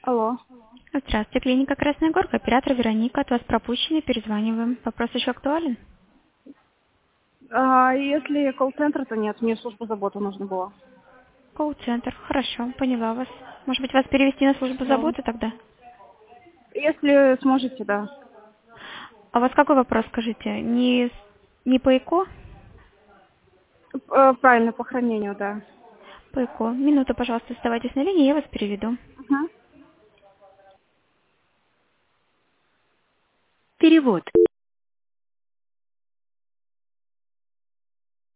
Алло. Здравствуйте, клиника Красная Горка, оператор Вероника, от вас пропущенный, перезваниваем. Вопрос еще актуален? Если колл-центр, то нет, мне службу заботы нужно было. Колл-центр, хорошо, поняла вас. Может быть, вас перевести на службу Да. заботы тогда? Если сможете, да. А у вас какой вопрос, скажите? Не по ЭКО? Правильно, по хранению, да. По ЭКО. Минуту, пожалуйста, оставайтесь на линии, я вас переведу. Угу. Перевод.